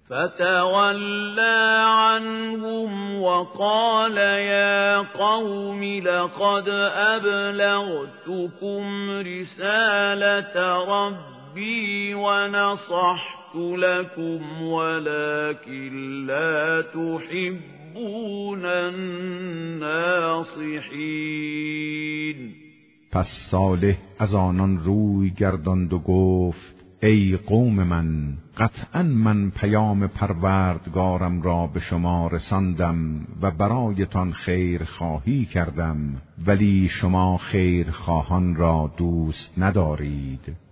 فتولى عنهم وقال يا قوم لقد أبلغتكم رسالة ربي ونصحت لكم ولكن لا تحبون الناصحين. پس صالح از آنان روی گرداند و گفت ای قوم من، قطعا من پیام پروردگارم را به شما رساندم و برایتان خیر خواهی کردم، ولی شما خیر خواهان را دوست ندارید.